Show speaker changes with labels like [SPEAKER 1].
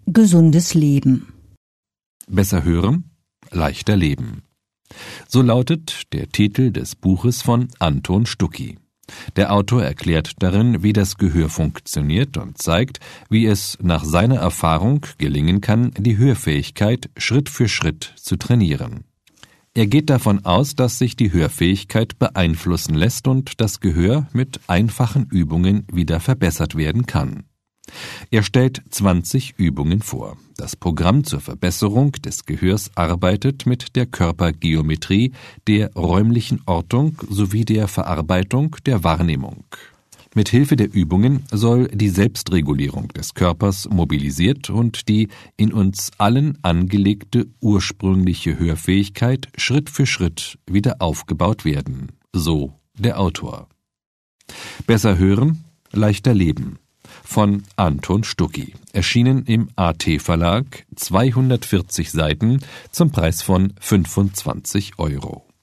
[SPEAKER 1] Gesundes Leben.
[SPEAKER 2] Besser hören, leichter leben. So lautet der Titel des Buches von Anton Stucki. Der Autor erklärt darin, wie das Gehör funktioniert und zeigt, wie es nach seiner Erfahrung gelingen kann, die Hörfähigkeit Schritt für Schritt zu trainieren. Er geht davon aus, dass sich die Hörfähigkeit beeinflussen lässt und das Gehör mit einfachen Übungen wieder verbessert werden kann. Er stellt 20 Übungen vor. Das Programm zur Verbesserung des Gehörs arbeitet mit der Körpergeometrie, der räumlichen Ortung sowie der Verarbeitung der Wahrnehmung. Mit Hilfe der Übungen soll die Selbstregulierung des Körpers mobilisiert und die in uns allen angelegte ursprüngliche Hörfähigkeit Schritt für Schritt wieder aufgebaut werden. So der Autor. Besser hören, leichter leben. Von Anton Stucki, erschienen im AT-Verlag, 240 Seiten zum Preis von 25 €.